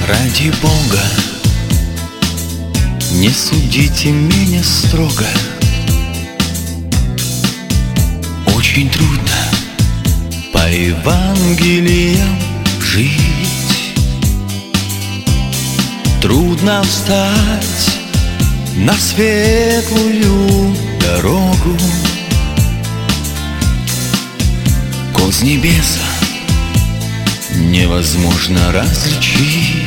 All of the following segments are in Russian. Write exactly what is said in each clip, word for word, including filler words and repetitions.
Ради Бога, не судите меня строго. Очень трудно по Евангелиям жить. Трудно встать на светлую дорогу. Коз небеса невозможно различить.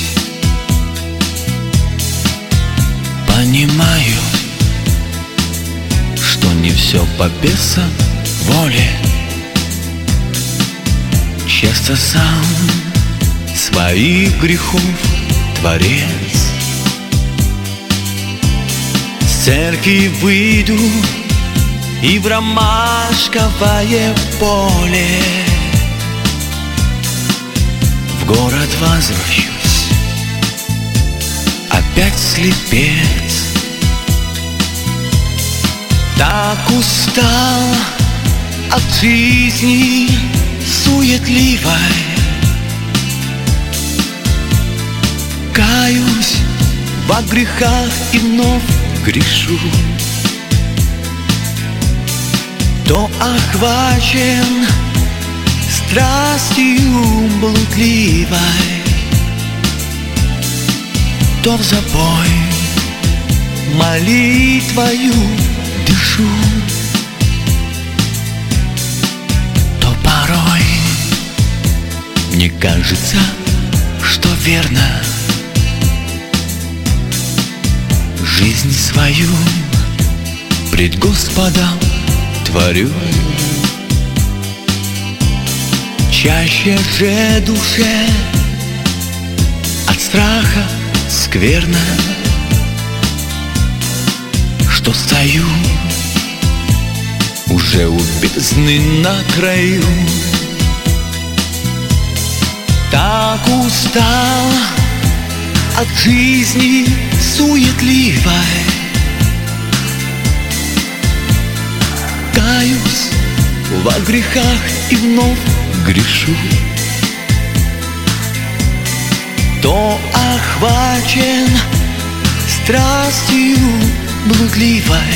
Понимаю, что не все по беса воле. Часто сам своих грехов творец. С церкви выйду и в ромашковое поле. В город возвращусь, опять слепец. Так устал от жизни суетливой. Каюсь во грехах и вновь грешу. То охвачен страстью блудливой, то в запой молитвою дышу. То порой мне кажется, что верно жизнь свою пред Господом творю. Чаще же душе от страха скверно, что стою уже у бездны на краю. Так устал от жизни суетливой. Каюсь во грехах и вновь грешу. То охвачен страстью блудливой,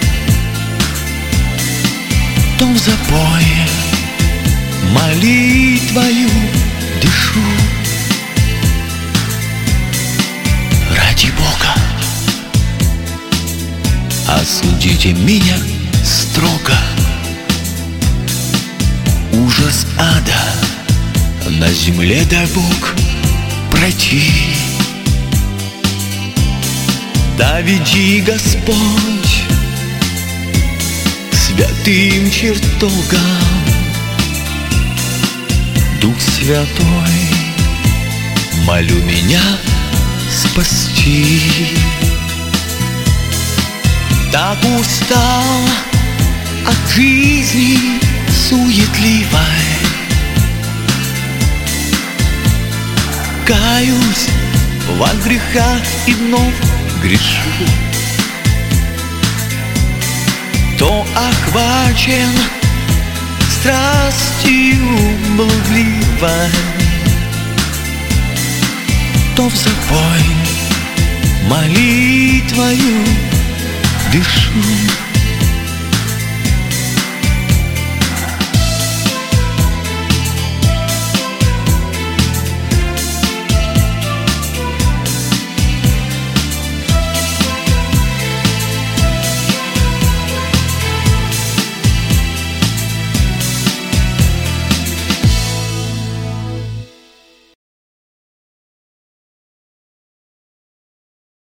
то в запое молитвою дышу. Ради Бога, осудите меня строго. Ужас ада на земле дай Бог пройти. Да веди, Господь, святым чертогам. Дух Святой, молю меня спасти. Так устал от жизни суетливой. Каюсь во грехах и вновь грешу. То охвачен страстью блудливой, то в запой молитвою дышу.